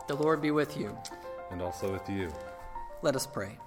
The Lord be with you. And also with you. Let us pray.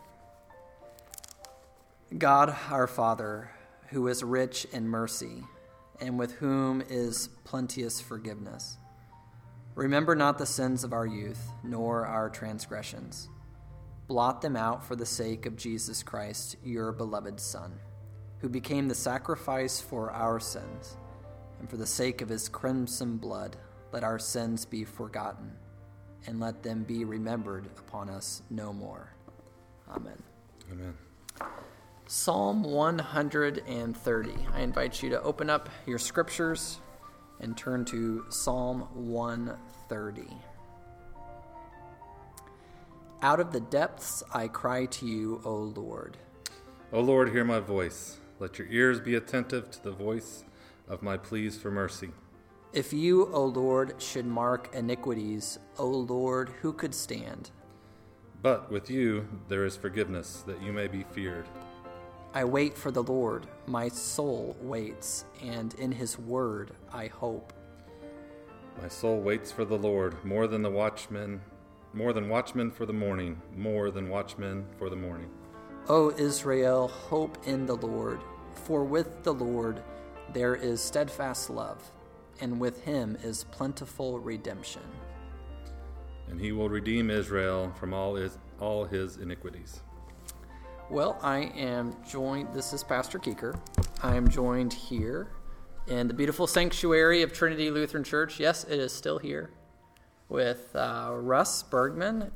God, our Father, who is rich in mercy, and with whom is plenteous forgiveness, remember not the sins of our youth, nor our transgressions. Blot them out for the sake of Jesus Christ, your beloved Son, who became the sacrifice for our sins, and for the sake of his crimson blood, let our sins be forgotten, and let them be remembered upon us no more. Amen. Amen. Psalm 130. I invite you to open up your scriptures and turn to Psalm 130. Out of the depths I cry to you, O Lord. O Lord, hear my voice. Let your ears be attentive to the voice of my pleas for mercy. If you, O Lord, should mark iniquities, O Lord, who could stand? But with you there is forgiveness, that you may be feared. I wait for the Lord, my soul waits, and in his word I hope. My soul waits for the Lord, more than watchmen for the morning, more than watchmen for the morning. O Israel, hope in the Lord, for with the Lord there is steadfast love, and with him is plentiful redemption. And he will redeem Israel from all his iniquities. Well, I am joined, this is Pastor Keeker. I am joined here in the beautiful sanctuary of Trinity Lutheran Church. Yes, it is still here, with Russ Bergman,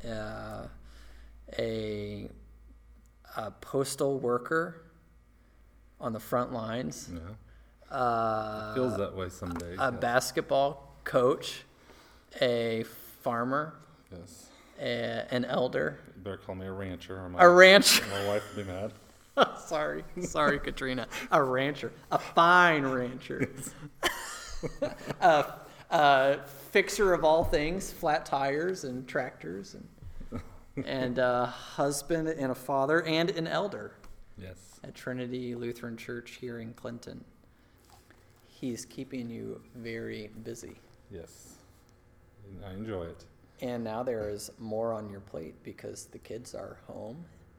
a postal worker on the front lines. Yeah. It feels that way some days. A basketball coach, a farmer, yes, an elder. You better call me a rancher, or a rancher. My wife will be mad. Sorry, Katrina. A rancher, a fine rancher, a fixer of all things, flat tires and tractors, and a husband and a father and an elder. Yes. At Trinity Lutheran Church here in Clinton. He's keeping you very busy. Yes, I enjoy it. And now there is more on your plate because the kids are home.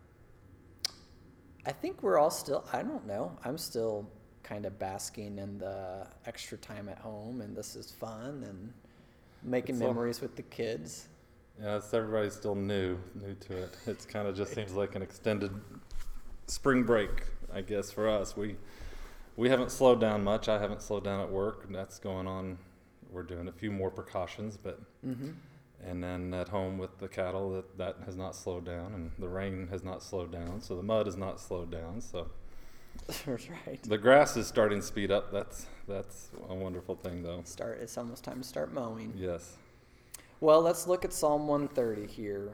I think we're all still, I don't know, I'm still kind of basking in the extra time at home, and this is fun, and making memories with the kids. Yeah, everybody's still new to it. It's kind of just seems like an extended spring break, I guess, for us. We haven't slowed down much. I haven't slowed down at work. That's going on. We're doing a few more precautions, but and then at home with the cattle, that has not slowed down, and the rain has not slowed down, so the mud has not slowed down. So that's right. The grass is starting to speed up. That's a wonderful thing, though. It's almost time to start mowing. Yes. Well, let's look at Psalm 130 here.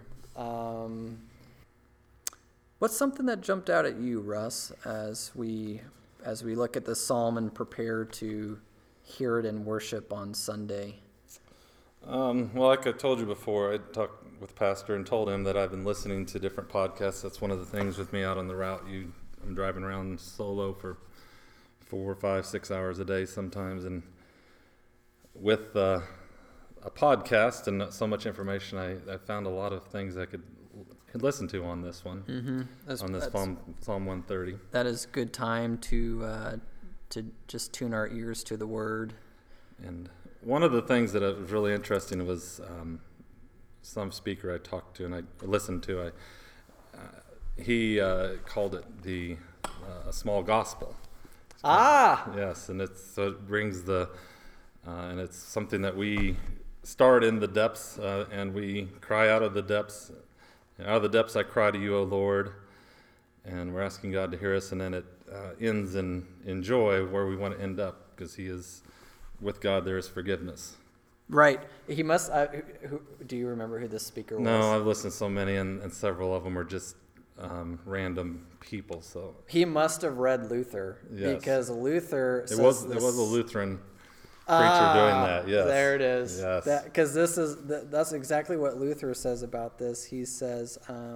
What's something that jumped out at you, Russ, as we look at the psalm and prepare to hear it in worship on Sunday? Well, like I told you before, I talked with Pastor and told him that I've been listening to different podcasts. That's one of the things with me out on the route. I'm driving around solo for 4, 5, 6 hours a day sometimes, and with a podcast and so much information, I found a lot of things I could listen to on this one, on this Psalm 130. That is good time to just tune our ears to the Word. And one of the things that was really interesting was some speaker I talked to and I listened to. He called it a small gospel. Yes, and it brings and it's something that we start in the depths and we cry out of the depths. Out of the depths I cry to you, O Lord, and we're asking God to hear us, and then it ends in joy where we want to end up, because He is, with God there is forgiveness. Right. He must. Do you remember who this speaker was? No, I've listened to so many, and several of them are just random people. So he must have read Luther, yes, because Luther says it was a Lutheran preacher doing that. Yes, there it is. Yes, because that's exactly what Luther says about this. He says,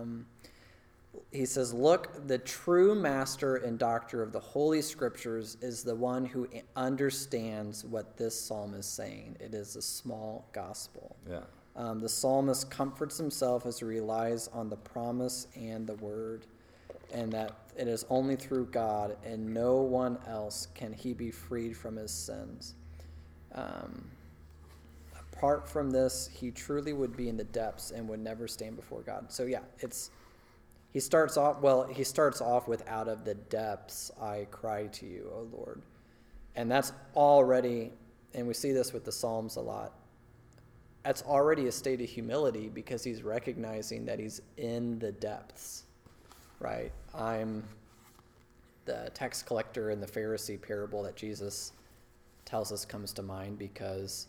"Look, the true master and doctor of the Holy Scriptures is the one who understands what this psalm is saying. It is a small gospel." Yeah. The psalmist comforts himself as he relies on the promise and the word, and that it is only through God and no one else can he be freed from his sins. Apart from this, he truly would be in the depths and would never stand before God. So yeah, he starts off with, out of the depths I cry to you, O Lord. And that's already, and we see this with the Psalms a lot, that's already a state of humility because he's recognizing that he's in the depths, right? I'm the tax collector in the Pharisee parable that Jesus tells us comes to mind because,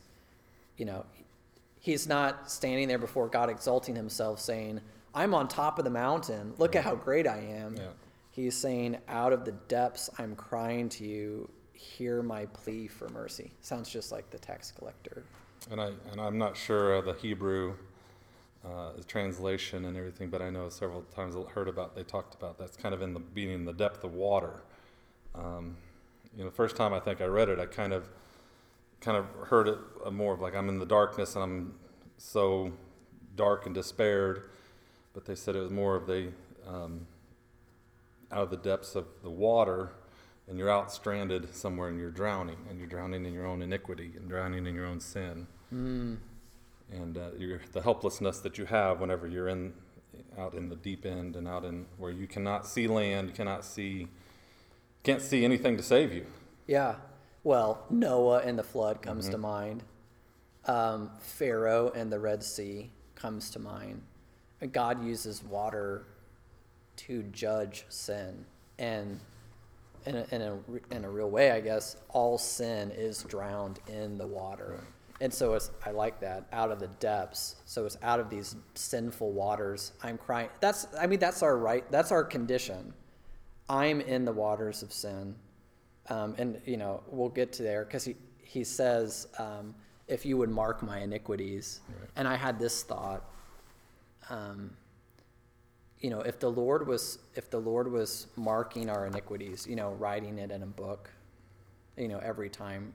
he's not standing there before God exalting himself saying, I'm on top of the mountain. Look at how great I am. Yeah. He's saying, out of the depths, I'm crying to you. Hear my plea for mercy. Sounds just like the tax collector. And I'm not sure the Hebrew translation and everything, but I know several times they talked about that's kind of being in the depth of water. The first time I think I read it, I kind of heard it more of like I'm in the darkness and I'm so dark and despaired. But they said it was more of out of the depths of the water, and you're out stranded somewhere and you're drowning in your own iniquity and drowning in your own sin. And the helplessness that you have whenever you're out in the deep end and out in where you cannot see land, can't see anything to save you. Yeah. Well, Noah and the flood comes to mind. Pharaoh and the Red Sea comes to mind. God uses water to judge sin, and in a real way, I guess, all sin is drowned in the water. Right. And so I like that, out of the depths. So it's out of these sinful waters. I'm crying. That's our right. That's our condition. I'm in the waters of sin. And we'll get to there because he says, if you would mark my iniquities. Right. And I had this thought, if the Lord was marking our iniquities, writing it in a book, every time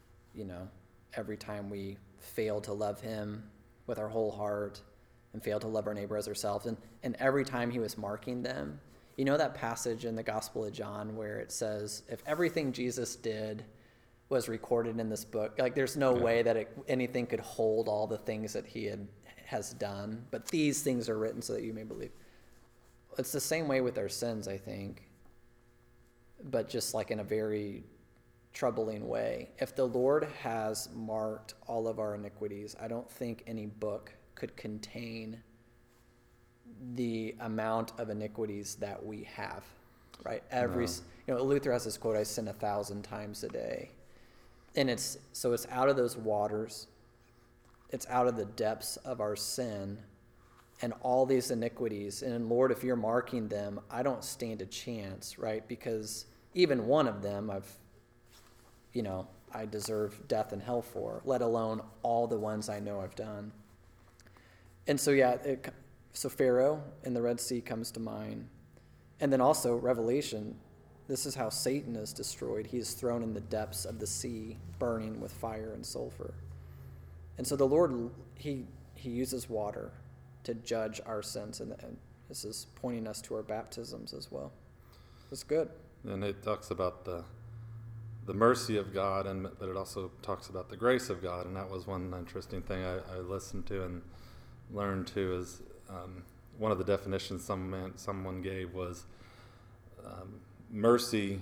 we fail to love him with our whole heart and fail to love our neighbor as ourselves, and every time he was marking them, that passage in the Gospel of John where it says, if everything Jesus did was recorded in this book, like there's no way that anything could hold all the things that he has done, but these things are written so that you may believe. It's the same way with our sins, I think, but just like in a very troubling way. If the Lord has marked all of our iniquities, I don't think any book could contain the amount of iniquities that we have, right? Luther has this quote, I sin 1,000 times a day. And it's out of those waters, it's out of the depths of our sin and all these iniquities. And Lord, if you're marking them, I don't stand a chance, right? Because even one of them I deserve death and hell for, let alone all the ones I know I've done. And so, so Pharaoh and the Red Sea comes to mind. And then also Revelation, this is how Satan is destroyed. He is thrown in the depths of the sea, burning with fire and sulfur. And so the Lord, he uses water to judge our sins. And this is pointing us to our baptisms as well. It's good. And it talks about the mercy of God, but it also talks about the grace of God. And that was one interesting thing I listened to and learned too, is one of the definitions someone gave was mercy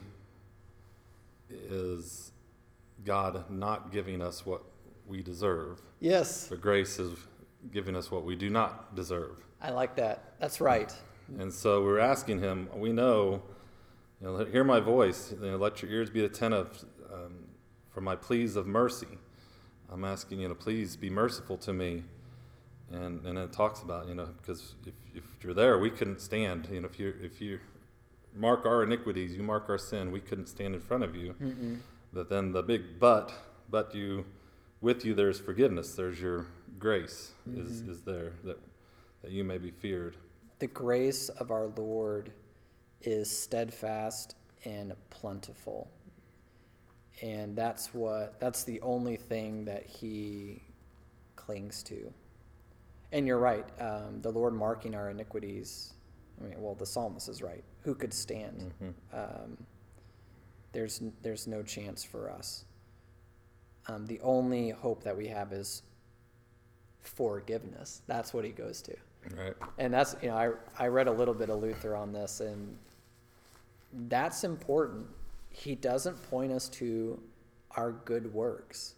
is God not giving us what we deserve. Yes. But grace is giving us what we do not deserve. I like that. That's right. And so we're asking him, we know, hear my voice, let your ears be attentive for my pleas of mercy. I'm asking you to please be merciful to me. And it talks about, because if you're there, we couldn't stand. If you mark our iniquities, you mark our sin, we couldn't stand in front of you. Mm-mm. But then the big but with you there's forgiveness. There's your grace is there that you may be feared. The grace of our Lord is steadfast and plentiful. And that's the only thing that he clings to. And you're right. The Lord marking our iniquities. I mean, well, the psalmist is right. Who could stand? There's no chance for us. The only hope that we have is forgiveness. That's what he goes to. Right. And that's, I read a little bit of Luther on this, and that's important. He doesn't point us to our good works.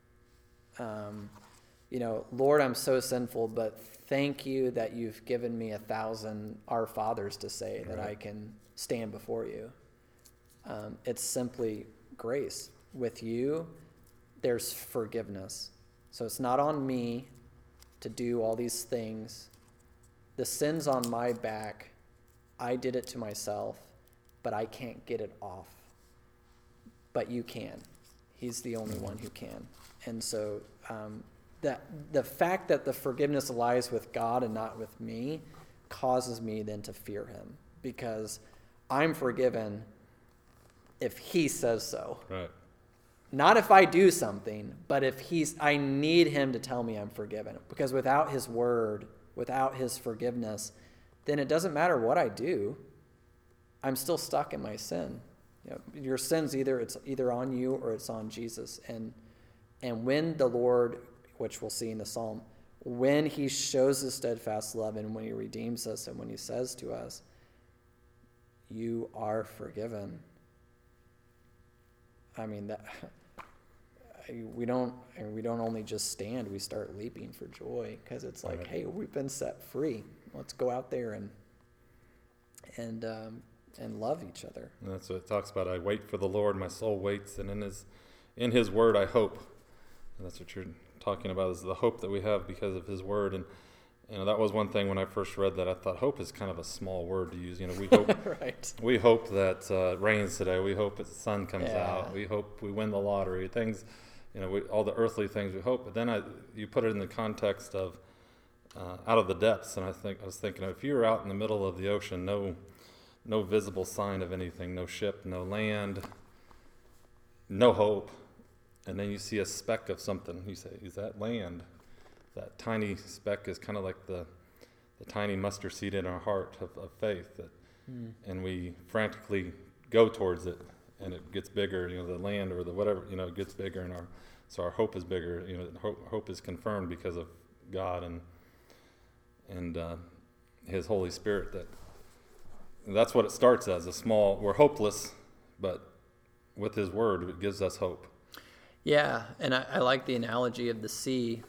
Lord, I'm so sinful, but thank you that you've given me 1,000 Our Fathers to say that I can stand before you. It's simply grace. With you, there's forgiveness. So it's not on me to do all these things. The sin's on my back. I did it to myself, but I can't get it off. But you can. He's the only one who can. And so that the fact that the forgiveness lies with God and not with me causes me then to fear him, because I'm forgiven if he says so. Right. Not if I do something, but if I need him to tell me I'm forgiven. Because without his word, without his forgiveness, then it doesn't matter what I do. I'm still stuck in my sin. Your sin's it's either on you or it's on Jesus. And when the Lord, which we'll see in the Psalm, when he shows his steadfast love and when he redeems us and when he says to us, you are forgiven. I mean, that we don't only just stand, we start leaping for joy, because it's like, hey, we've been set free. Let's go out there and love each other. And that's what it talks about. I wait for the Lord, my soul waits, and in his word I hope. And that's what you're talking about, is the hope that we have because of his word. And that was one thing when I first read that. I thought hope is kind of a small word to use. We hope right. We hope that it rains today. We hope that the sun comes out. We hope we win the lottery. Things, all the earthly things we hope. But then you put it in the context of out of the depths. And I was thinking, if you were out in the middle of the ocean, no visible sign of anything, no ship, no land, no hope, and then you see a speck of something. You say, is that land? That tiny speck is kind of like the tiny mustard seed in our heart of faith, and we frantically go towards it, and it gets bigger. The land or the whatever, it gets bigger, and our hope is bigger. Hope is confirmed because of God and His Holy Spirit. That's what it starts as, we're hopeless, but with His Word, it gives us hope. Yeah, and I like the analogy of the sea.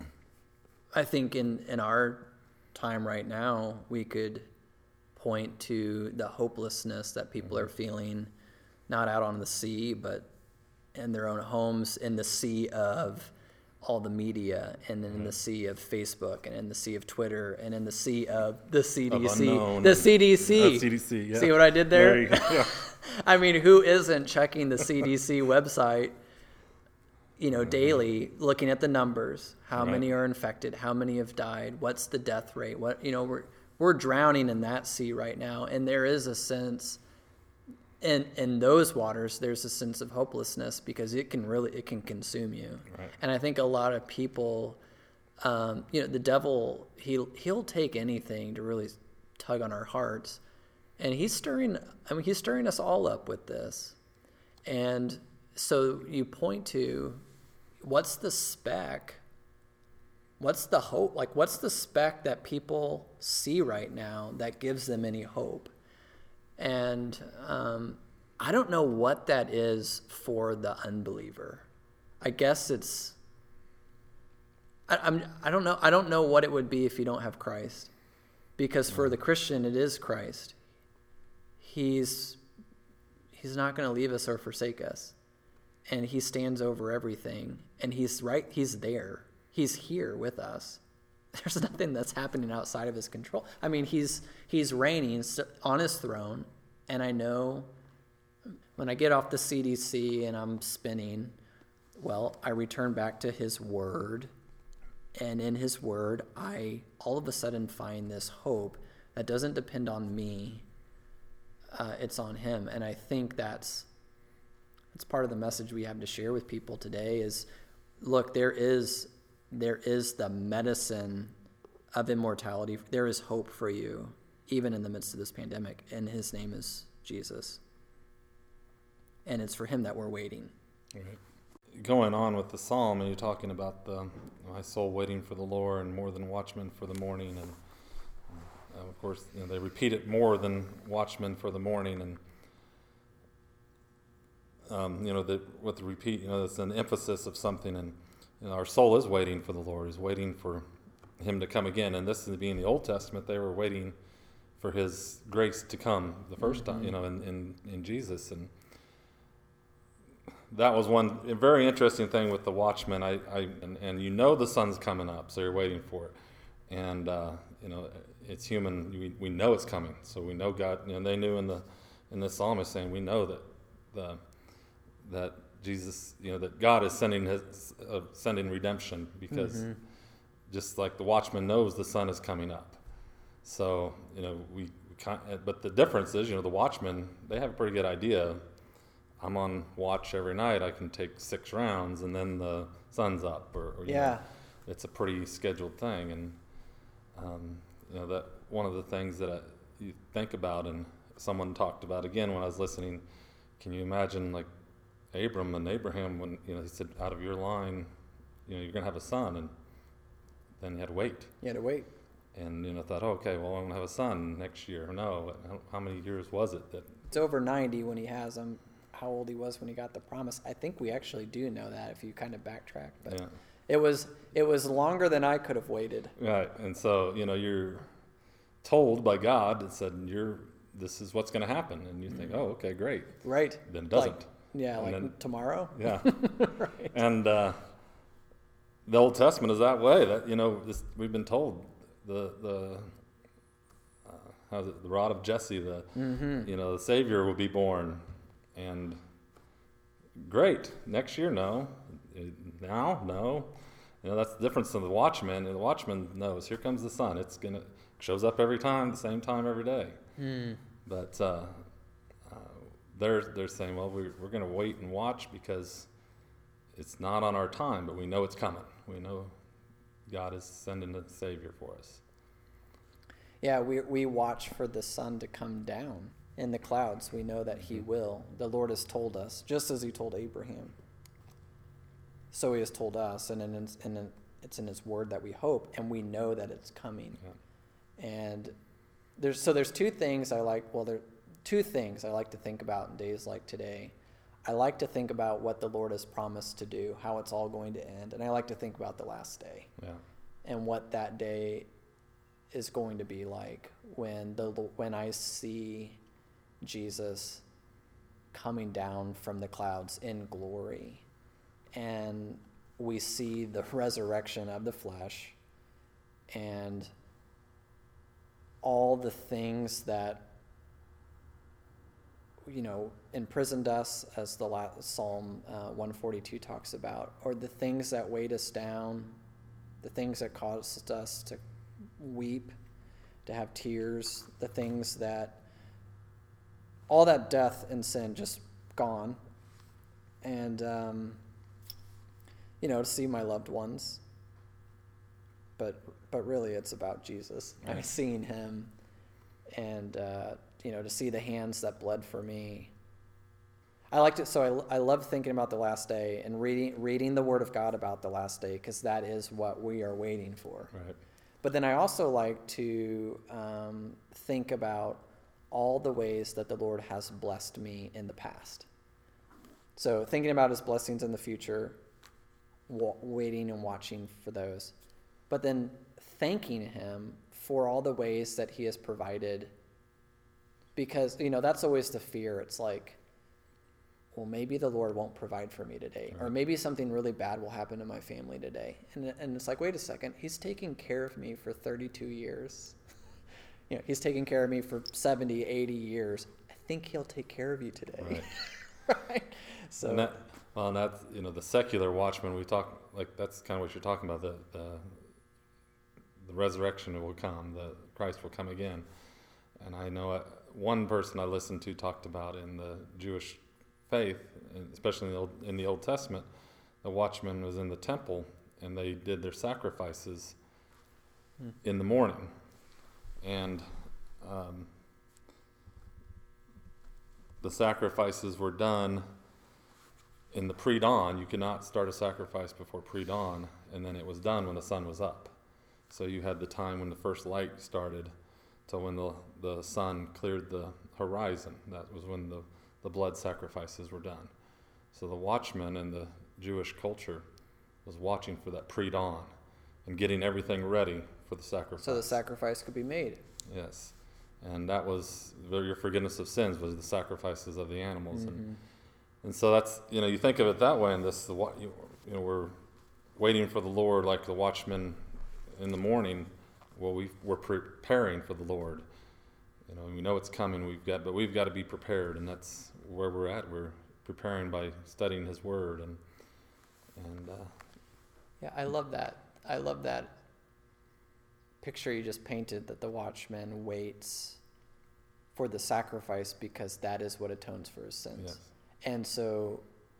I think in our time right now, we could point to the hopelessness that people are feeling, not out on the sea, but in their own homes, in the sea of all the media, and then in the sea of Facebook, and in the sea of Twitter, and in the sea of the CDC. The CDC. CDC, yeah. See what I did there? There you go. Yeah. I mean, who isn't checking the CDC website, daily, looking at the numbers, how many are infected, how many have died, what's the death rate, we're drowning in that sea right now. And there is a sense in those waters, there's a sense of hopelessness, because it can consume you. Right. And I think a lot of people, the devil, he'll take anything to really tug on our hearts. And he's stirring us all up with this. And so you point to, what's the speck? What's the hope? Like, what's the speck that people see right now that gives them any hope? And I don't know what that is for the unbeliever. I guess it's, I don't know. I don't know what it would be if you don't have Christ. Because for the Christian, it is Christ. He's not going to leave us or forsake us. And he stands over everything. And he's there. He's here with us. There's nothing that's happening outside of his control. I mean, he's reigning on his throne. And I know when I get off the CDC and I'm spinning, I return back to his word. And in his word, I all of a sudden find this hope that doesn't depend on me. It's on him. And I think that's part of the message we have to share with people today is, look, there is the medicine of immortality. There is hope for you, even in the midst of this pandemic, and his name is Jesus. And it's for him that we're waiting. Right. Going on with the psalm, and you're talking about my soul waiting for the Lord, and more than watchmen for the morning, and of course, they repeat it more than watchmen for the morning, and with the repeat, it's an emphasis of something, and our soul is waiting for the Lord, is waiting for him to come again. And this is being the Old Testament, they were waiting for his grace to come the first time, in Jesus. And that was one very interesting thing with the watchmen. And the sun's coming up, so you're waiting for it. And it's human. We know it's coming, so we know God. They knew in the psalm is saying we know that Jesus, that God is sending redemption, because just like the watchman knows the sun is coming up. So but the difference is, the watchmen, they have a pretty good idea. I'm on watch every night. I can take 6 rounds, and then the sun's up, or it's a pretty scheduled thing. And that one of the things that you think about, and someone talked about again when I was listening. Can you imagine like Abram and Abraham when he said, out of your line, you're going to have a son, and then you had to wait. You had to wait. And thought, okay, well, I'm going to have a son next year. No, how many years was it that? It's over 90 when he has him. How old he was when he got the promise. I think we actually do know that if you kind of backtrack. But yeah. It was longer than I could have waited. Right, and so you're told by God that said this is what's going to happen, and you think, oh, okay, great. Right. Then it doesn't. Then, tomorrow. Yeah. Right. And the Old Testament is that way. That we've been told the rod of Jesse, the Savior will be born. And great, next year, no. Now, no. That's the difference in the watchman. And the watchman knows, here comes the sun. Shows up every time, the same time every day. But they're saying, well, we're going to wait and watch because it's not on our time, but we know it's coming. We know God is sending a Savior for us. Yeah, we watch for the sun to come down. In the clouds, we know that he will. The Lord has told us, just as he told Abraham. So he has told us, and it's in his word that we hope, and we know that it's coming. Yeah. And there's 2 things I like. Well, there are 2 things I like to think about in days like today. I like to think about what the Lord has promised to do, how it's all going to end, and I like to think about the last day. Yeah. And what that day is going to be like when I see Jesus coming down from the clouds in glory, and we see the resurrection of the flesh and all the things that imprisoned us, as the Psalm 142 talks about, or the things that weighed us down, the things that caused us to weep, to have tears, the things that all that death and sin just gone. And, to see my loved ones. But really it's about Jesus. Right. I've seen him, and, to see the hands that bled for me. I liked it. So I love thinking about the last day and reading the word of God about the last day, because that is what we are waiting for. Right. But then I also like to think about all the ways that the Lord has blessed me in the past. So thinking about his blessings in the future, waiting and watching for those. But then thanking him for all the ways that he has provided. Because, that's always the fear. It's like, well, maybe the Lord won't provide for me today. Right. Or maybe something really bad will happen to my family today. And it's like, wait a second, he's taking care of me for 32 years. He's taking care of me for 70, 80 years. I think he'll take care of you today. Right. Right? So, and that's, the secular watchman, we talk, like, that's kind of what you're talking about, the resurrection will come, Christ will come again. And I know one person I listened to talked about in the Jewish faith, especially in the Old Testament, the watchman was in the temple, and they did their sacrifices in the morning. And the sacrifices were done in the pre-dawn. You could not start a sacrifice before pre-dawn, and then it was done when the sun was up. So you had the time when the first light started till when the sun cleared the horizon. That was when the blood sacrifices were done. So the watchman in the Jewish culture was watching for that pre-dawn and getting everything ready for the sacrifice. So the sacrifice could be made. Yes. And that was your forgiveness of sins, was the sacrifices of the animals. Mm-hmm. And so that's, you think of it that way, and we're waiting for the Lord like the watchman in the morning. Well, we're preparing for the Lord. We know it's coming, but we've got to be prepared, and that's where we're at. We're preparing by studying His Word, and yeah, I love that. I love that picture you just painted, that the watchman waits for the sacrifice because that is what atones for his sins. Yes. And so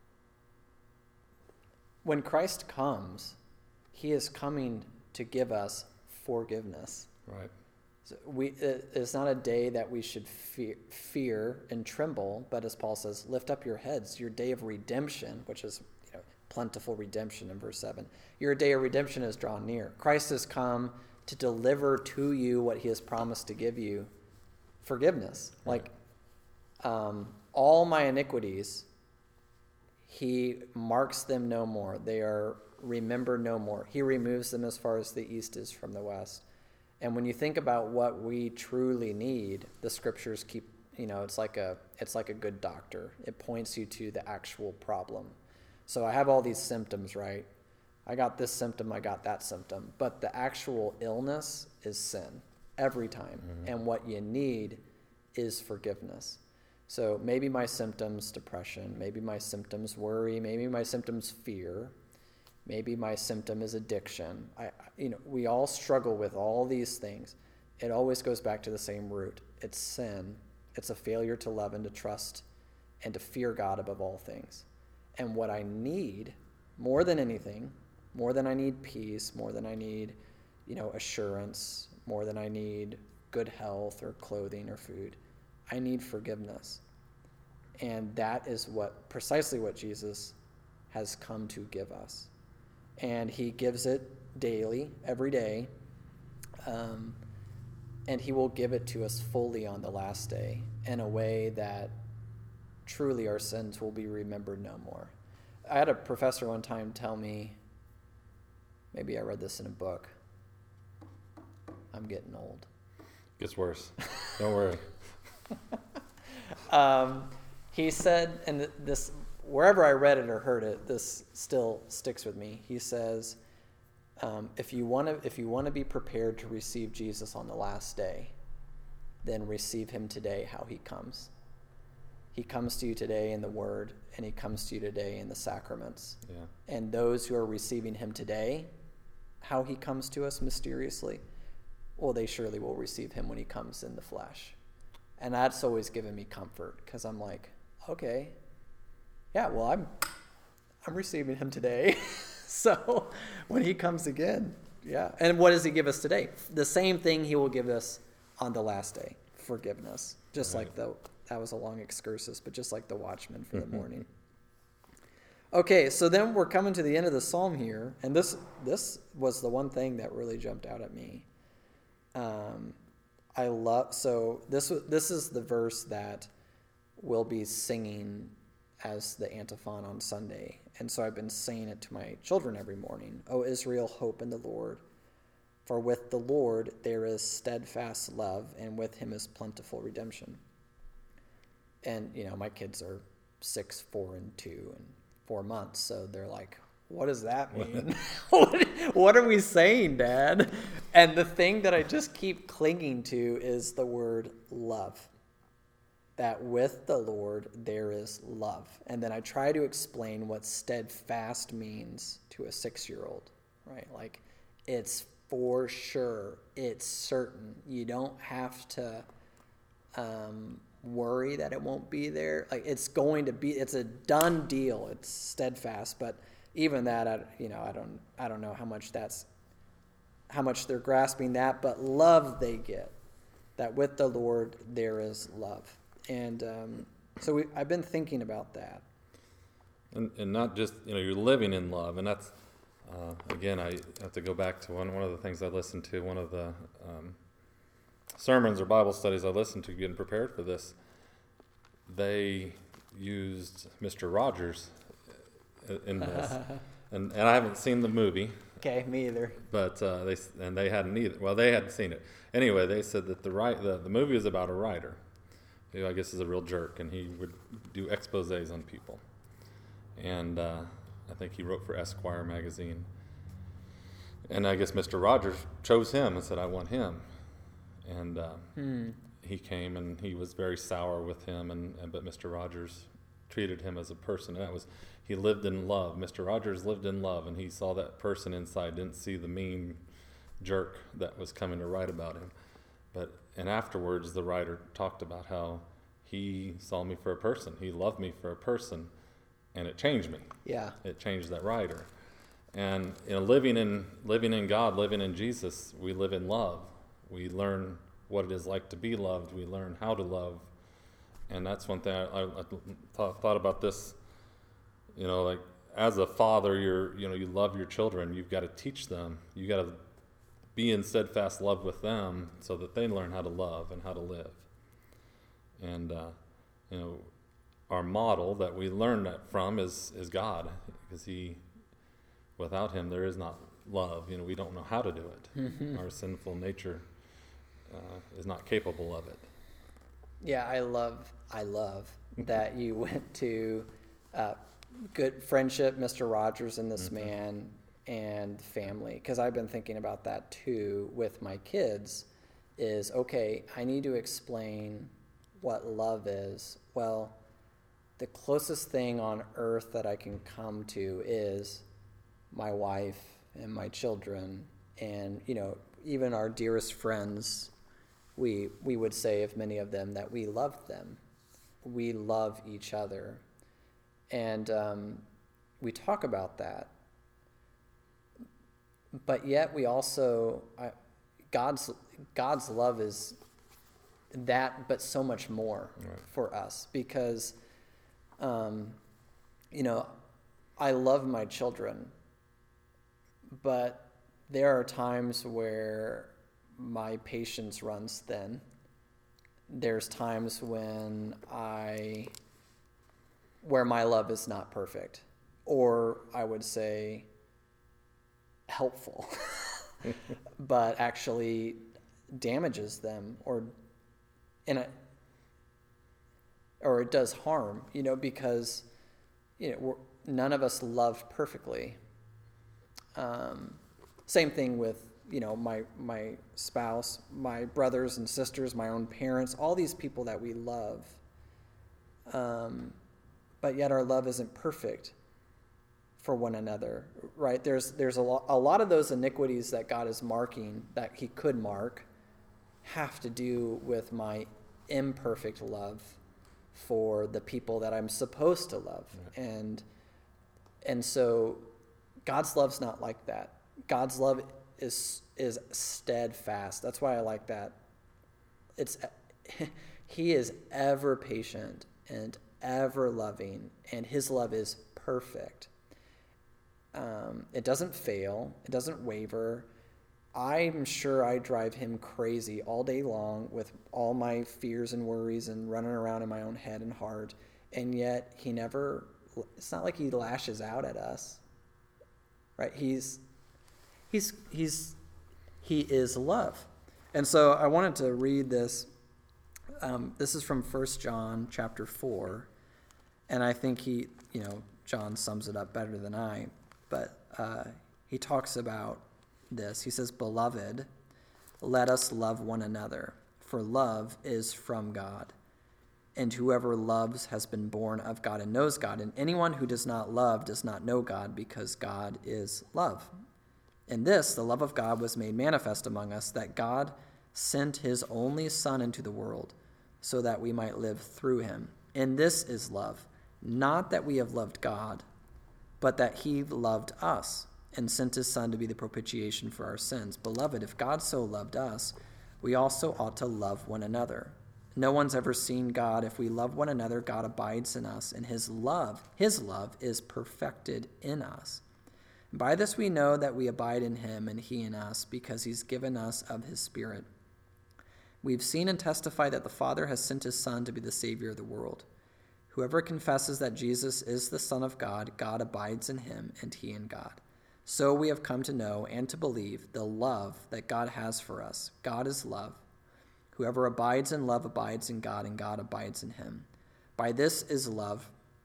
when Christ comes, He is coming to give us forgiveness. Right. So it's not a day that we should fear and tremble, but as Paul says, lift up your heads, your day of redemption, which is plentiful redemption in verse 7. Your day of redemption is drawn near. Christ has come to deliver to you what He has promised to give you, forgiveness. Right. All my iniquities, He marks them no more. They are remembered no more. He removes them as far as the east is from the west. And when you think about what we truly need, the scriptures keep, it's like a good doctor. It points you to the actual problem. So I have all these symptoms, right? I got this symptom, I got that symptom. But the actual illness is sin every time. Mm-hmm. And what you need is forgiveness. So maybe my symptoms, depression, maybe my symptoms, worry, maybe my symptoms, fear, maybe my symptom is addiction. We all struggle with all these things. It always goes back to the same root. It's sin. It's a failure to love and to trust and to fear God above all things. And what I need more than anything, more than I need peace, more than I need, assurance, more than I need good health or clothing or food, I need forgiveness. And that is precisely what Jesus has come to give us. And He gives it daily, every day. And He will give it to us fully on the last day in a way that truly our sins will be remembered no more. I had a professor one time tell me, maybe I read this in a book, I'm getting old. Gets worse. Don't worry. He said, and this, wherever I read it or heard it, this still sticks with me. He says, if you want to be prepared to receive Jesus on the last day, then receive Him today how He comes. He comes to you today in the Word, and He comes to you today in the sacraments. Yeah. And those who are receiving Him today, how He comes to us mysteriously, well, they surely will receive Him when He comes in the flesh. And that's always given me comfort, because I'm like, okay, yeah, well, I'm receiving Him today. So when He comes again, yeah. And what does He give us today? The same thing He will give us on the last day, forgiveness. Just right. Like that was a long excursus, but just like the watchman for the morning. Okay, so then we're coming to the end of the psalm here, and this was the one thing that really jumped out at me. This is the verse that we'll be singing as the antiphon on Sunday. And so I've been saying it to my children every morning. O Israel, hope in the Lord. For with the Lord there is steadfast love, and with Him is plentiful redemption. And, my kids are 6, 4, and 2, and 4 months. So they're like, what does that mean? What are we saying, Dad? And the thing that I just keep clinging to is the word love. That with the Lord there is love. And then I try to explain what steadfast means to a 6-year-old, right? Like, it's for sure. It's certain. You don't have to worry that it won't be there. Like, it's going to be, it's a done deal. It's steadfast. But even that, I don't know how much that's how much they're grasping that, but love they get. That with the Lord there is love. And so I've been thinking about that. And not just, you're living in love. And that's, again, I have to go back to one of the things I listened to, one of the sermons or Bible studies I listened to getting prepared for this. They used Mr. Rogers in this. and I haven't seen the movie. Okay, me either. But they hadn't either. Well, they hadn't seen it. Anyway, they said that the movie is about a writer who I guess is a real jerk, and he would do exposés on people. And I think he wrote for Esquire magazine. And I guess Mr. Rogers chose him and said, I want him. And he came, and he was very sour with him, but Mr. Rogers treated him as a person. And he lived in love. Mr. Rogers lived in love, and he saw that person inside, didn't see the mean jerk that was coming to write about him. And afterwards, the writer talked about how he saw me for a person. He loved me for a person, and it changed me. Yeah. It changed that writer. And living in God, living in Jesus, we live in love. We learn what it is like to be loved. We learn how to love. And that's one thing I thought about this. Like as a father, you love your children. You've got to teach them. You got to be in steadfast love with them so that they learn how to love and how to live. And our model that we learn that from is God, because without him there is not love. We don't know how to do it. Mm-hmm. Our sinful nature is not capable of it. Yeah, I love that you went to good friendship, Mr. Rogers and this mm-hmm. man, and family, because I've been thinking about that too with my kids. Is okay, I need to explain what love is. Well, the closest thing on earth that I can come to is my wife and my children, and even our dearest friends. We would say of many of them that we love them. We love each other. And we talk about that. But yet we also, God's love is that, but so much more right. for us. Because, I love my children. But there are times where my patience runs thin. There's times when where my love is not perfect, or I would say helpful, but actually damages them, or it does harm, because none of us love perfectly. Same thing with my spouse, my brothers and sisters, my own parents, all these people that we love. But yet our love isn't perfect for one another, right? There's a lot of those iniquities that God is marking, that he could mark, have to do with my imperfect love for the people that I'm supposed to love. Yeah. And so God's love's not like that. God's love is steadfast. That's why I like that. He is ever patient and ever loving, and his love is perfect. It doesn't fail. It doesn't waver. I'm sure I drive him crazy all day long with all my fears and worries and running around in my own head and heart, and yet it's not like he lashes out at us, right? He is love. And so I wanted to read this. This is from 1 John chapter 4. And I think John sums it up better than I. But he talks about this. He says, "Beloved, let us love one another, for love is from God. And whoever loves has been born of God and knows God. And anyone who does not love does not know God, because God is love. In this, the love of God was made manifest among us, that God sent his only Son into the world so that we might live through him. And this is love, not that we have loved God, but that he loved us and sent his Son to be the propitiation for our sins. Beloved, if God so loved us, we also ought to love one another. No one's ever seen God. If we love one another, God abides in us, and his love is perfected in us. By this we know that we abide in him and he in us, because he's given us of his Spirit. We've seen and testified that the Father has sent his Son to be the Savior of the world. Whoever confesses that Jesus is the Son of God, God abides in him and he in God. So we have come to know and to believe the love that God has for us. God is love. Whoever abides in love abides in God, and God abides in him. By this is love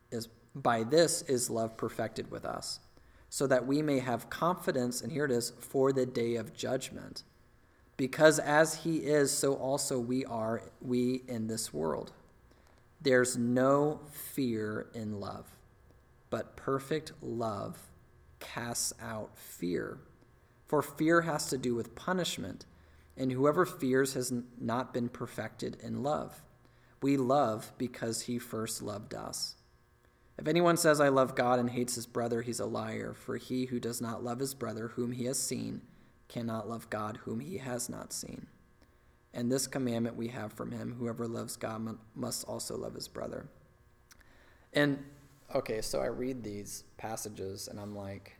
perfected with us, so that we may have confidence, and here it is, for the day of judgment. Because as he is, so also we in this world. There's no fear in love, but perfect love casts out fear. For fear has to do with punishment, and whoever fears has not been perfected in love. We love because he first loved us. If anyone says, I love God, and hates his brother, he's a liar. For he who does not love his brother whom he has seen cannot love God whom he has not seen. And this commandment we have from him, whoever loves God must also love his brother. And, okay, so I read these passages, and I'm like,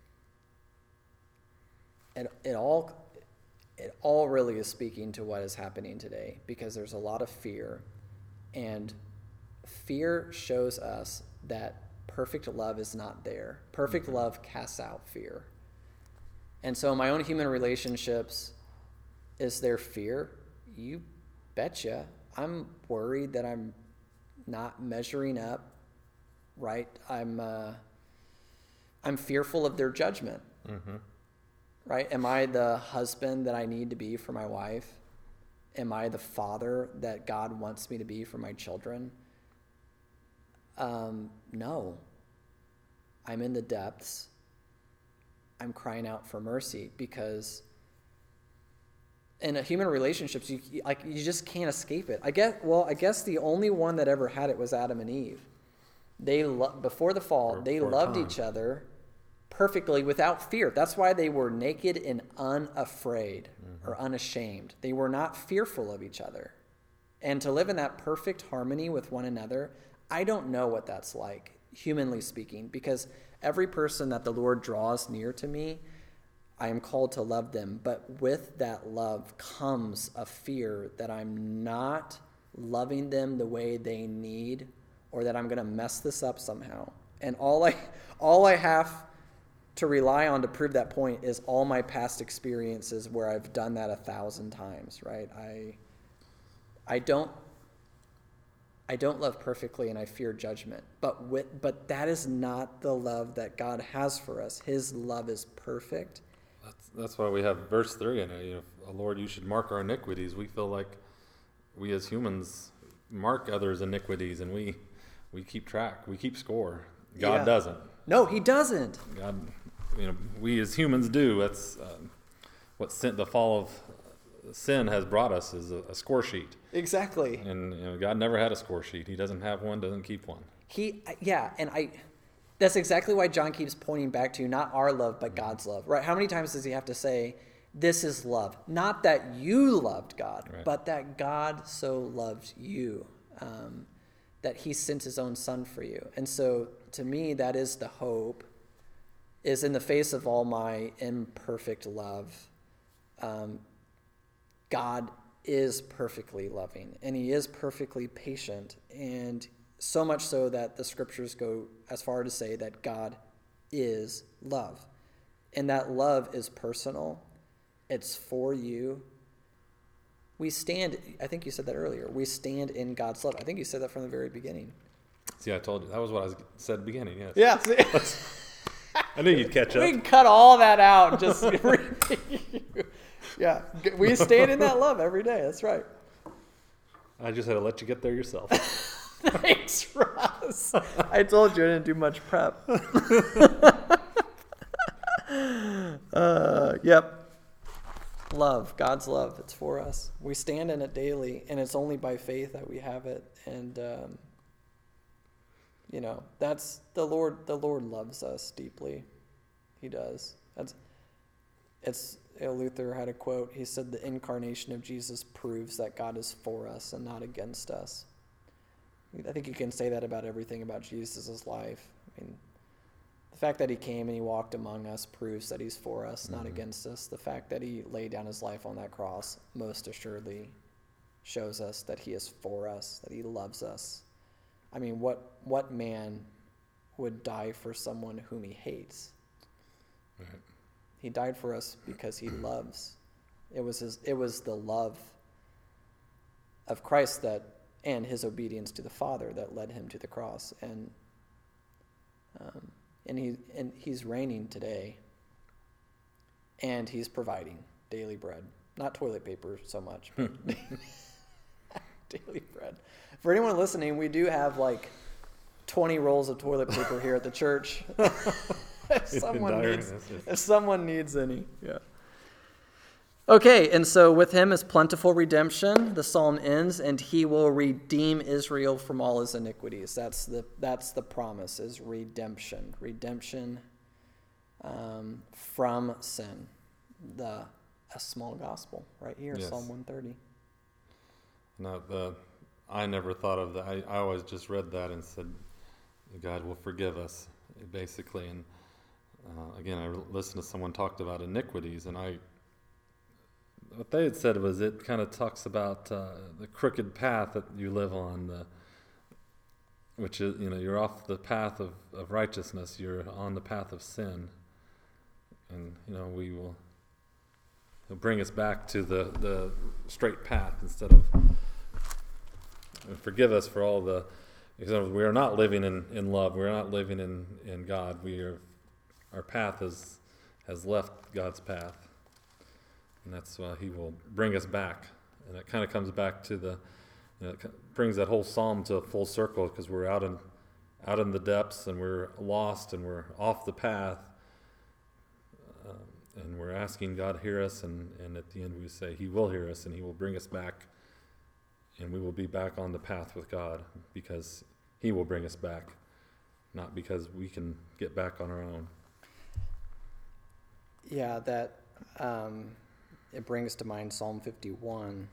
it all really is speaking to what is happening today, because there's a lot of fear, and fear shows us that perfect love is not there. Perfect love casts out fear. And so in my own human relationships, is there fear? You betcha. I'm worried that I'm not measuring up, right? I'm fearful of their judgment, right? Am I the husband that I need to be for my wife? Am I the father that God wants me to be for my children? No. I'm in the depths. I'm crying out for mercy, because in human relationships, you just can't escape it. I guess the only one that ever had it was Adam and Eve. Before the fall, they loved each other perfectly without fear. That's why they were naked and unafraid or unashamed. They were not fearful of each other. And to live in that perfect harmony with one another, I don't know what that's like, humanly speaking, because every person that the Lord draws near to me, I am called to love them. But with that love comes a fear that I'm not loving them the way they need, or that I'm going to mess this up somehow. And all I have to rely on to prove that point is all my past experiences where I've done that 1,000 times, right? I don't love perfectly, and I fear judgment. But that is not the love that God has for us. His love is perfect. That's why we have verse 3 in it. Lord, you should mark our iniquities. We feel like we as humans mark others' iniquities, and we keep track. We keep score. God doesn't. No, he doesn't. God, we as humans do. That's what the fall of sin has brought us, is a score sheet. Exactly. And God never had a score sheet. He doesn't have one, doesn't keep one. That's exactly why John keeps pointing back to not our love, but God's love, right? How many times does he have to say, this is love? Not that you loved God, right, but that God so loved you, that he sent his own son for you. And so to me, that is the hope, is in the face of all my imperfect love, God is perfectly loving, and he is perfectly patient, and so much so that the scriptures go as far to say that God is love. And that love is personal. It's for you. We stand, I think you said that earlier, we stand in God's love. I think you said that from the very beginning. See, I told you. That was what I said at the beginning, yes. Yeah. I knew you'd catch up. We can cut all that out and just yeah, we stand in that love every day. That's right. I just had to let you get there yourself. Thanks, Ross. I told you I didn't do much prep. Yep. Love, God's love, it's for us. We stand in it daily, and it's only by faith that we have it. And, that's the Lord. The Lord loves us deeply. He does. Luther had a quote. He said, "The incarnation of Jesus proves that God is for us and not against us." I think you can say that about everything about Jesus' life. I mean, the fact that he came and he walked among us proves that he's for us, not against us. The fact that he laid down his life on that cross most assuredly shows us that he is for us, that he loves us. I mean, what man would die for someone whom he hates? Right. He died for us because he loves. It was the love of Christ and his obedience to the Father that led him to the cross. And he's reigning today, and he's providing daily bread, not toilet paper so much, but daily bread. For anyone listening, we do have like 20 rolls of toilet paper here at the church. If someone needs any. Yeah. Okay, and so with him is plentiful redemption. The psalm ends, and he will redeem Israel from all his iniquities. That's the promise, is redemption. Redemption from sin. A small gospel right here, yes. Psalm 130. Now, I never thought of that. I always just read that and said, God will forgive us, basically. And again, I listened to someone talked about iniquities, and what they had said was it kind of talks about the crooked path that you live on, which is, you're off the path of righteousness, you're on the path of sin. And, he'll bring us back to the straight path instead of, and forgive us for all because we are not living in love, we're not living in God, our path has left God's path. And that's why he will bring us back. And it kind of comes back to it brings that whole psalm to a full circle, because we're out in the depths and we're lost and we're off the path. And we're asking God to hear us. And at the end we say he will hear us and he will bring us back. And we will be back on the path with God because he will bring us back, not because we can get back on our own. Yeah, that... it brings to mind Psalm 51.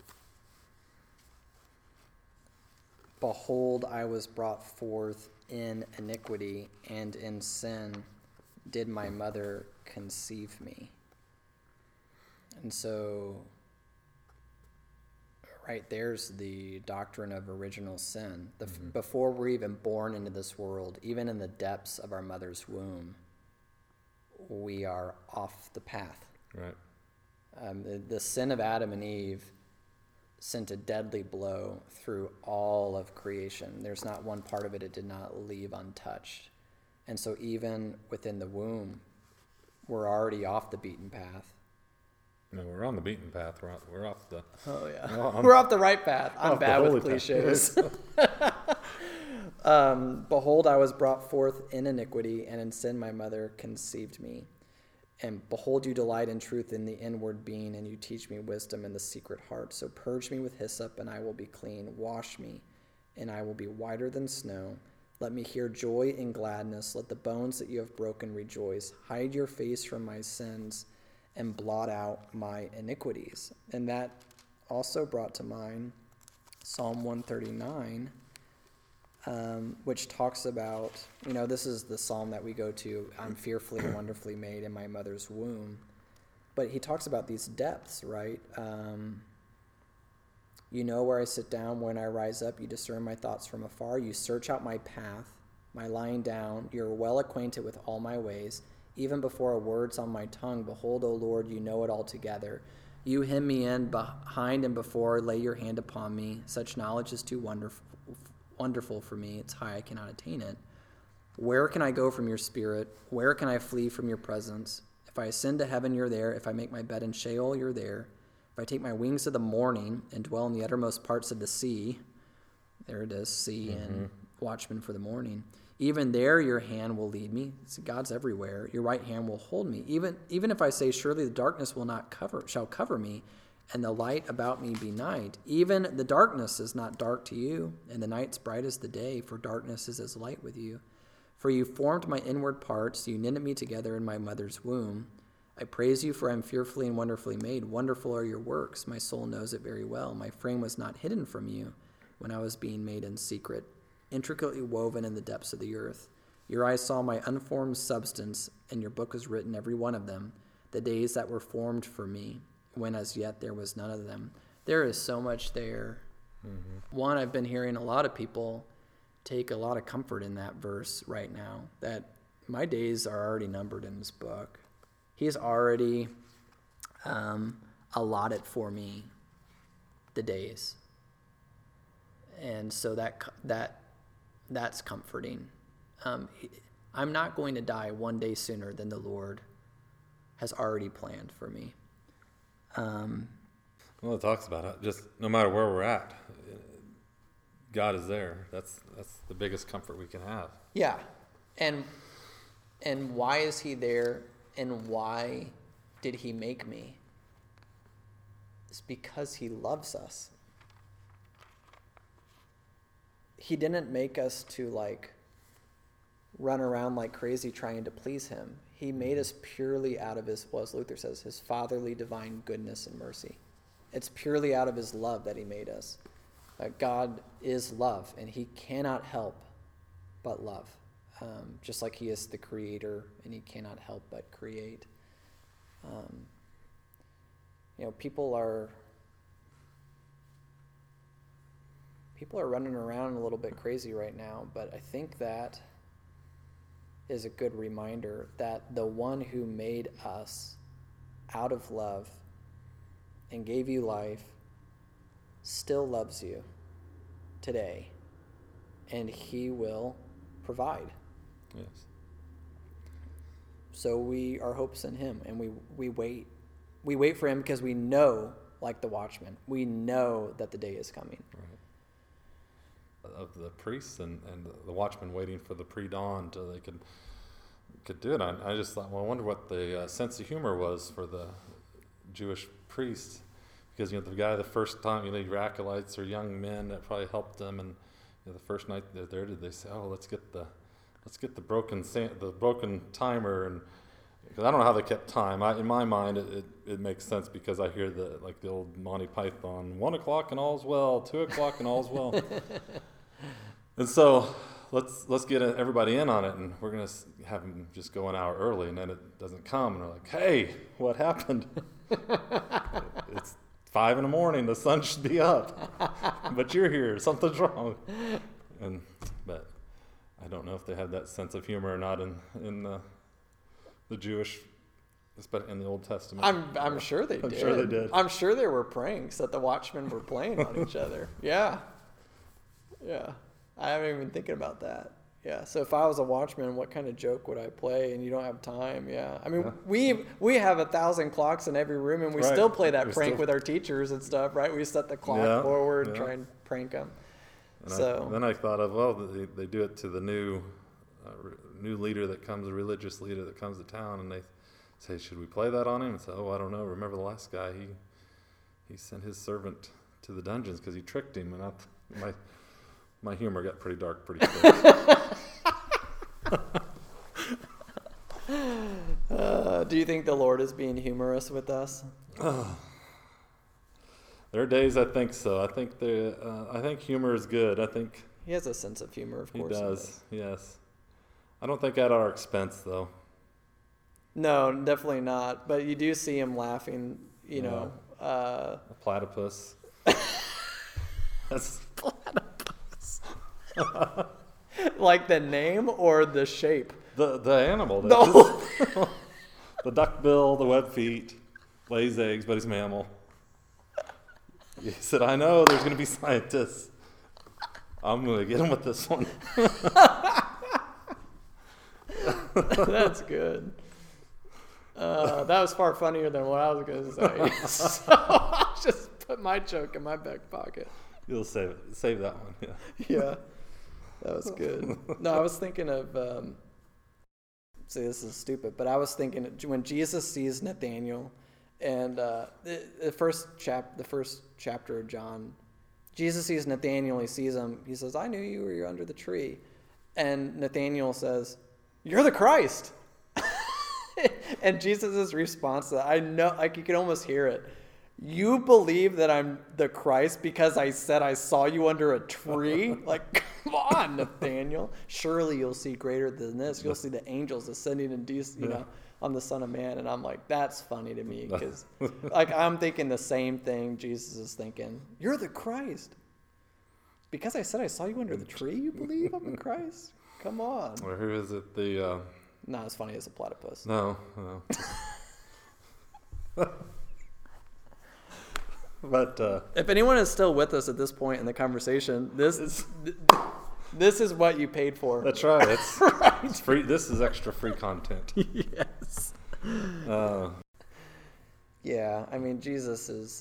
Behold, I was brought forth in iniquity, and in sin did my mother conceive me. And so, right there's the doctrine of original sin. Before we're even born into this world, even in the depths of our mother's womb, we are off the path. Right. The sin of Adam and Eve sent a deadly blow through all of creation. There's not one part of it did not leave untouched. And so even within the womb, we're already off the beaten path. No, we're on the beaten path. We're off the... Oh, yeah. We're off the right path. I'm bad with cliches. Behold, I was brought forth in iniquity, and in sin my mother conceived me. And behold, you delight in truth in the inward being, and you teach me wisdom in the secret heart. So purge me with hyssop, and I will be clean. Wash me, and I will be whiter than snow. Let me hear joy and gladness. Let the bones that you have broken rejoice. Hide your face from my sins, and blot out my iniquities. And that also brought to mind Psalm 139, which talks about, this is the psalm that we go to, I'm fearfully and wonderfully made in my mother's womb. But he talks about these depths, right? You know where I sit down, when I rise up, you discern my thoughts from afar. You search out my path, my lying down. You're well acquainted with all my ways. Even before a word's on my tongue, behold, O Lord, you know it altogether. You hem me in behind and before, lay your hand upon me. Such knowledge is too wonderful for me. It's high, I cannot attain it. Where can I go from your spirit? Where can I flee from your presence? If I ascend to heaven, you're there. If I make my bed in Sheol, you're there. If I take my wings to the morning and dwell in the uttermost parts of the sea, there it is, sea and watchman for the morning. Even there your hand will lead me. See, God's everywhere. Your right hand will hold me. Even if I say, surely the darkness shall cover me, and the light about me be night. Even the darkness is not dark to you, and the night's bright as the day, for darkness is as light with you. For you formed my inward parts, you knitted me together in my mother's womb. I praise you, for I am fearfully and wonderfully made. Wonderful are your works. My soul knows it very well. My frame was not hidden from you when I was being made in secret, intricately woven in the depths of the earth. Your eyes saw my unformed substance, and your book was written, every one of them, the days that were formed for me, when as yet there was none of them. There is so much there. Mm-hmm. One, I've been hearing a lot of people take a lot of comfort in that verse right now, that my days are already numbered in this book. He's already allotted for me the days. And so that's comforting. I'm not going to die one day sooner than the Lord has already planned for me. Well, it talks about it. Just no matter where we're at, God is there. That's the biggest comfort we can have. Yeah. And why is he there, and why did he make me? It's because he loves us. He didn't make us to run around like crazy trying to please him. He made us purely out of his, well, as Luther says, his fatherly divine goodness and mercy. It's purely out of his love that he made us. God is love, and he cannot help but love. Just like he is the creator, and he cannot help but create. People are running around a little bit crazy right now, but I think that is a good reminder that the one who made us out of love and gave you life still loves you today, and he will provide. Yes. So our hope's in him, and we wait. We wait for him because we know, like the watchman, we know that the day is coming. Right. Of the priests and the watchmen waiting for the pre-dawn till they could do it. I just thought, well, I wonder what the sense of humor was for the Jewish priests. Because, the guy the first time, your acolytes or young men that probably helped them, and the first night they're there, did they say, "Oh, let's get the broken timer," and because I don't know how they kept time. In my mind, it makes sense because I hear the old Monty Python, 1 o'clock and all's well, 2 o'clock and all's well, and so let's get everybody in on it, and we're gonna have them just go an hour early, and then it doesn't come, and they're like, "Hey, what happened?" It's 5 a.m, the sun should be up, but you're here, something's wrong. But I don't know if they had that sense of humor or not in the Jewish, especially in the Old Testament. I'm sure they did. I'm sure they did. I'm sure there were pranks that the watchmen were playing on each other. Yeah. I haven't even been thinking about that. Yeah. So if I was a watchman, what kind of joke would I play? And you don't have time. Yeah. I mean, we have 1,000 clocks in every room, and we still play that prank with our teachers and stuff, right? We set the clock forward and try and prank them. And then I thought of, well, they do it to the new leader that comes, a religious leader that comes to town, and they say, "Should we play that on him?" And say, "Oh, I don't know. Remember the last guy? He sent his servant to the dungeons because he tricked him." And my humor got pretty dark pretty quick. Do you think the Lord is being humorous with us? There are days I think so. I think humor is good. I think he has a sense of humor, of course. He does. Yes. I don't think at our expense, though. No, definitely not. But you do see him laughing. A platypus. That's platypus. Like the name or the shape? The animal. The duckbill, the web feet, lays eggs, but he's mammal. He said, "I know there's going to be scientists. I'm going to get him with this one." That's good. That was far funnier than what I was going to say. So I'll just put my joke in my back pocket. You'll save that one. Yeah, that was good. No, I was thinking of. See, this is stupid, but I was thinking when Jesus sees Nathanael, and the first chapter of John, Jesus sees Nathanael. He sees him. He says, "I knew you were under the tree," And Nathanael says, "You're the Christ." And Jesus' response to that, I know, like you can almost hear it. "You believe that I'm the Christ because I said I saw you under a tree?" Like, come on, Nathanael. Surely you'll see greater than this. You'll see the angels ascending and on the Son of Man. And I'm like, that's funny to me because, like, I'm thinking the same thing Jesus is thinking. You're the Christ. Because I said I saw you under the tree, you believe I'm the Christ? Come on. Or who is it? Not as funny as a platypus. No. But if anyone is still with us at this point in the conversation, this is what you paid for. That's right. It's, right. It's free. This is extra free content. Yes. Yeah, I mean, Jesus is,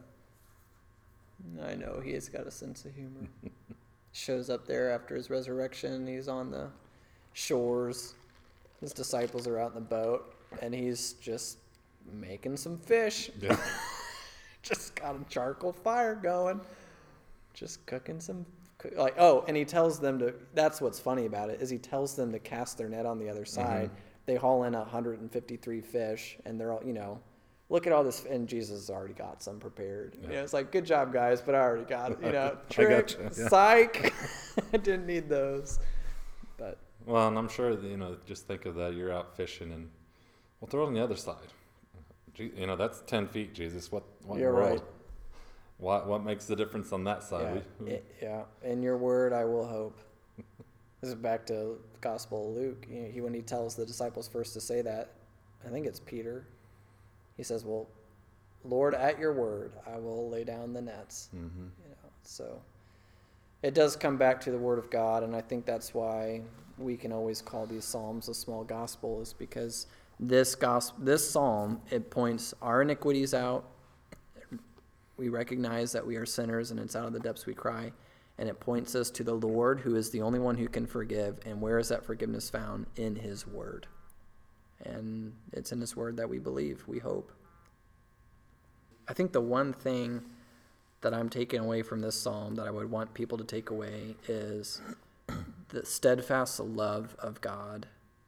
I know, he has got a sense of humor. Shows up there after his resurrection. He's on the shores. His disciples are out in the boat, and he's just making some fish. Yeah. Just got a charcoal fire going. Just cooking some, and he tells them to, that's what's funny about it, is he tells them to cast their net on the other side. Mm-hmm. They haul in 153 fish, and they're all, look at all this, and Jesus has already got some prepared. Yeah. It's like, good job, guys, but I already got it. Trick, yeah. Psych. I didn't need those. But well, and I'm sure that, just think of that. You're out fishing, and we'll throw it on the other side. That's 10 feet, Jesus. What You're world? Right. What makes the difference on that side? Yeah. In your word, I will hope. This is back to the Gospel of Luke. When he tells the disciples first to say that, I think it's Peter. He says, "Well, Lord, at your word, I will lay down the nets." Mm-hmm. So it does come back to the word of God, and I think that's why we can always call these psalms a small gospel, is because this psalm, it points our iniquities out. We recognize that we are sinners, and it's out of the depths we cry. And it points us to the Lord, who is the only one who can forgive. And where is that forgiveness found? In his word. And it's in his word that we believe, we hope. I think the one thing that I'm taking away from this psalm that I would want people to take away is the steadfast love of God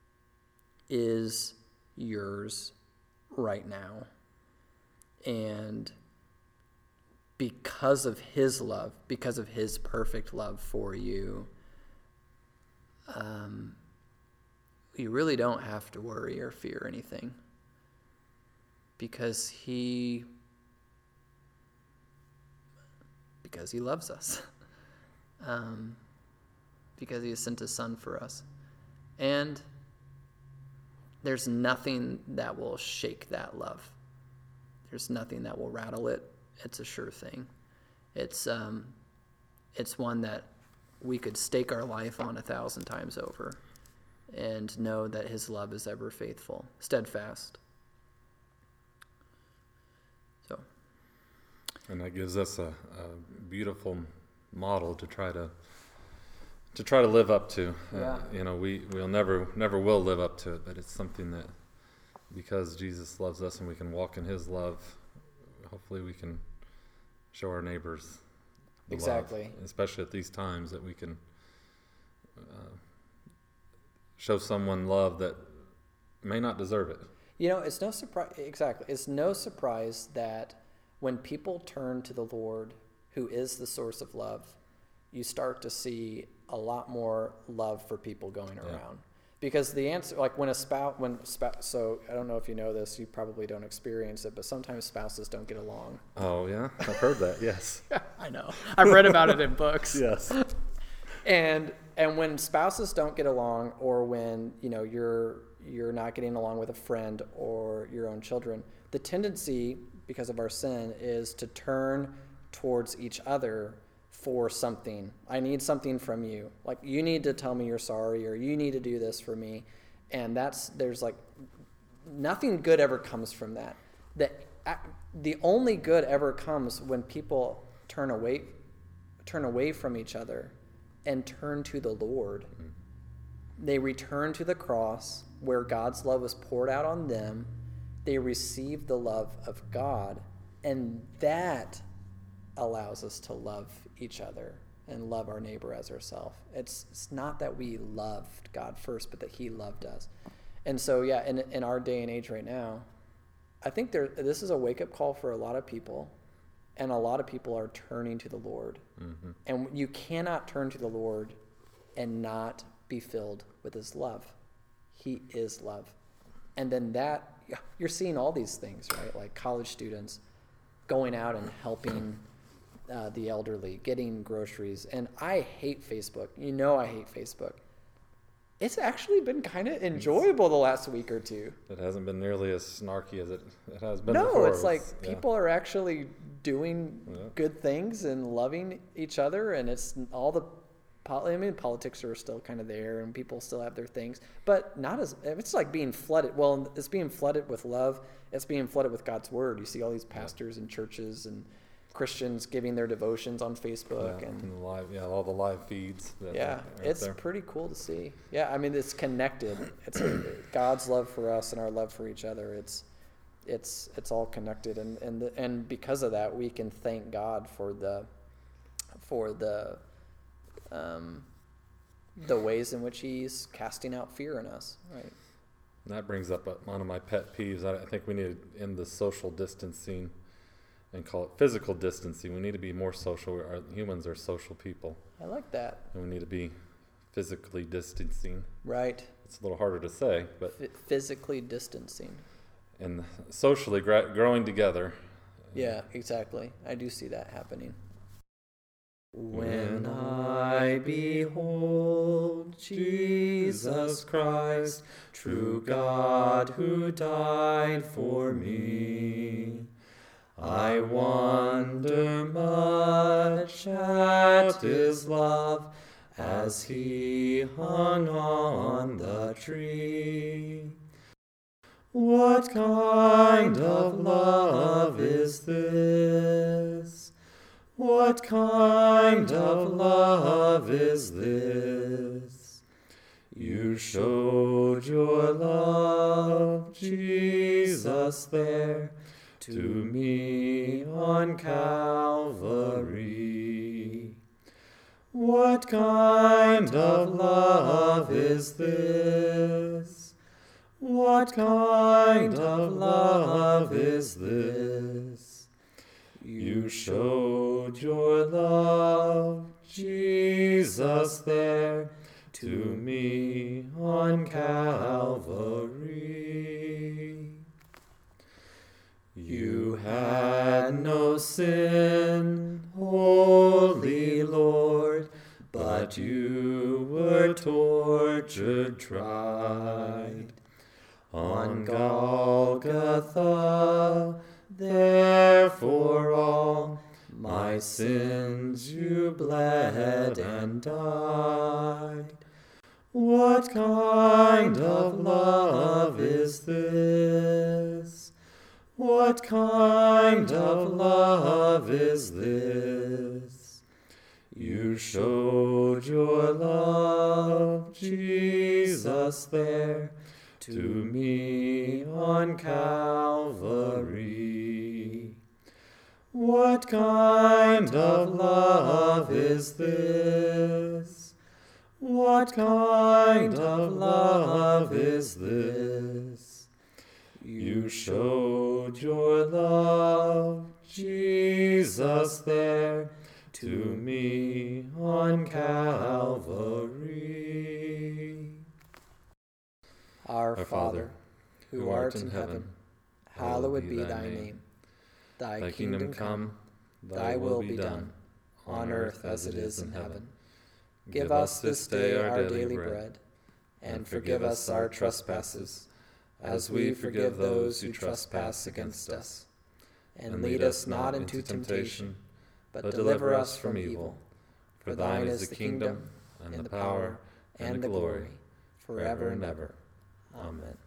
is yours right now. And because of his love, because of his perfect love for you, you really don't have to worry or fear anything, because he loves us, because he has sent his son for us. And there's nothing that will shake that love. There's nothing that will rattle it. It's a sure thing. It's one that we could stake our life on 1,000 times over and know that his love is ever faithful, steadfast. So, and that gives us a beautiful model to try to live up to. Yeah. We'll never will live up to it, but it's something that, because Jesus loves us and we can walk in his love, hopefully we can show our neighbors the exactly love, especially at these times, that we can show someone love that may not deserve it. It's no surprise. Exactly. It's no surprise that when people turn to the Lord, who is the source of love, you start to see a lot more love for people going around. Because the answer, like so I don't know if you know this, you probably don't experience it, but sometimes spouses don't get along. Oh yeah, I've heard that. Yes. I know. I've read about it in books. Yes. And when spouses don't get along, or when you're not getting along with a friend or your own children, the tendency, because of our sin, is to turn towards each other for something. I need something from you. Like, you need to tell me you're sorry, or you need to do this for me. And there's like nothing good ever comes from that. The only good ever comes when people turn away from each other and turn to the Lord. Mm-hmm. They return to the cross where God's love was poured out on them. They receive the love of God, and that allows us to love each other and love our neighbor as ourselves. It's not that we loved God first, but that he loved us. And so, yeah, in our day and age right now, I think this is a wake-up call for a lot of people, and a lot of people are turning to the Lord. Mm-hmm. And you cannot turn to the Lord and not be filled with his love. He is love. And then you're seeing all these things, right? Like college students going out and helping the elderly, getting groceries. And I hate Facebook. I hate Facebook. It's actually been kind of enjoyable the last week or two. It hasn't been nearly as snarky as it has been before. No, it's like people are actually doing good things and loving each other, and it's all the politics are still kind of there, and people still have their things, but not as, it's like being flooded. Well, it's being flooded with love. It's being flooded with God's word. You see all these pastors and churches and Christians giving their devotions on Facebook and all the live feeds. It's pretty cool to see. Yeah, I mean, it's connected. It's God's love for us and our love for each other. It's all connected, and because of that, we can thank God for the ways in which he's casting out fear in us. Right. And that brings up one of my pet peeves. I think we need to end the social distancing and call it physical distancing. We need to be more social. Humans are social people. I like that. And we need to be physically distancing. Right. It's a little harder to say, but physically distancing. And socially growing together. Yeah, exactly. I do see that happening. When I behold Jesus Christ, true God who died for me, I wonder much at his love as he hung on the tree. What kind of love is this? What kind of love is this? You showed your love, Jesus, there to me on Calvary. What kind of love is this? What kind of love is this? You showed your love, Jesus, there to me on Calvary. You had no sin, Holy Lord, but you were tortured, tried. On Golgotha, there for all my sins you bled and died. What kind of love is this? What kind of love is this? You showed your love, Jesus, there to me on Calvary. What kind of love is this? What kind of love is this? You showed your love, Jesus, there to me on Calvary. Our Father, who art in heaven, hallowed be thy name. Thy kingdom come, thy will be done, on earth as it is in heaven. Give us this day our daily bread, and forgive us our trespasses, as we forgive those who trespass against us. And lead us not into temptation, but deliver us from evil. For thine is the kingdom, and the power, and the glory, forever and ever. Amen.